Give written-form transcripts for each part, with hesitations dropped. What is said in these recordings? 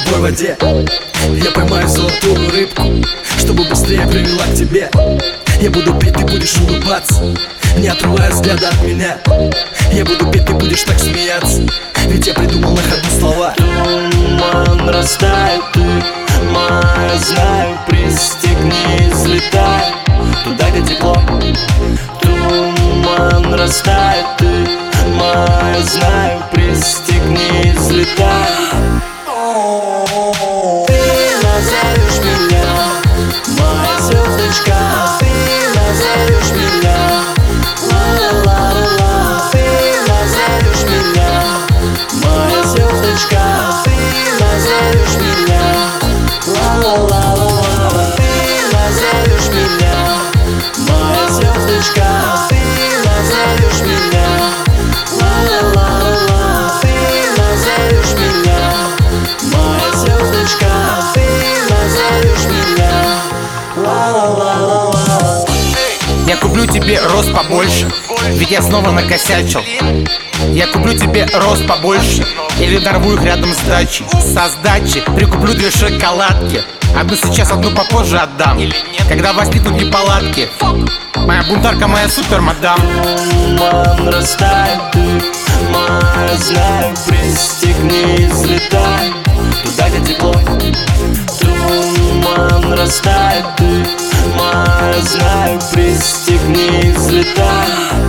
голубой воде. Я поймаю золотую рыбку, чтобы быстрее привела к тебе. Я буду петь, ты будешь улыбаться, не отрывая взгляда от меня. Я буду петь, ты будешь так смеяться, ведь я придумал на ходу слова. Туман растает, ты моя, знаю, пристегни, взлетай туда, где тепло. Туман растает, ты моя, знаю, пристегни, взлетай. Ты назовешь меня, моя звездочка. Ты назовешь меня, ла-ла-ла-ла. Ты назовешь меня, моя звездочка. Ты назовешь меня, ла-ла-ла-ла. Ты назовешь меня, моя звездочка. Ты назовешь меня, ла-ла-ла-ла. Ты назовешь меня, моя звездочка. Ты назовешь меня, ла-ла-ла-ла. Я куплю тебе роз побольше, ведь я снова накосячил. Я куплю тебе роз побольше, или нарву их рядом с дачей. Со сдачи прикуплю 2 шоколадки, одну сейчас, одну попозже отдам, когда возникнут неполадки. Моя бунтарка, моя супермадам. Туман растает, ты моя, знаю, пристегни, взлетай туда, где тепло. Туман растает, ты моя, знаю, пристегни, взлетай.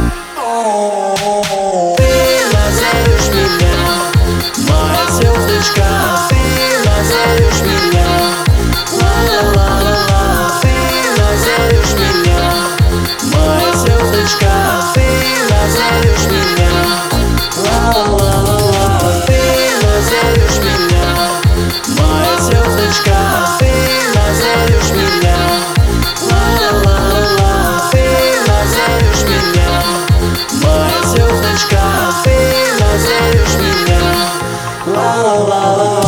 Ты назовешь меня, моя звездочка. Ты назовешь меня, ла-ла-ла-ла. Ты назовешь меня, моя звездочка. Ты назовешь меня, ла-ла-ла-ла. Ты назовешь меня, моя звездочка. Ты назовешь меня, ла-ла-ла-ла. Ты назовешь меня, моя звездочка. Ты назовешь меня, ла-ла-ла-ла.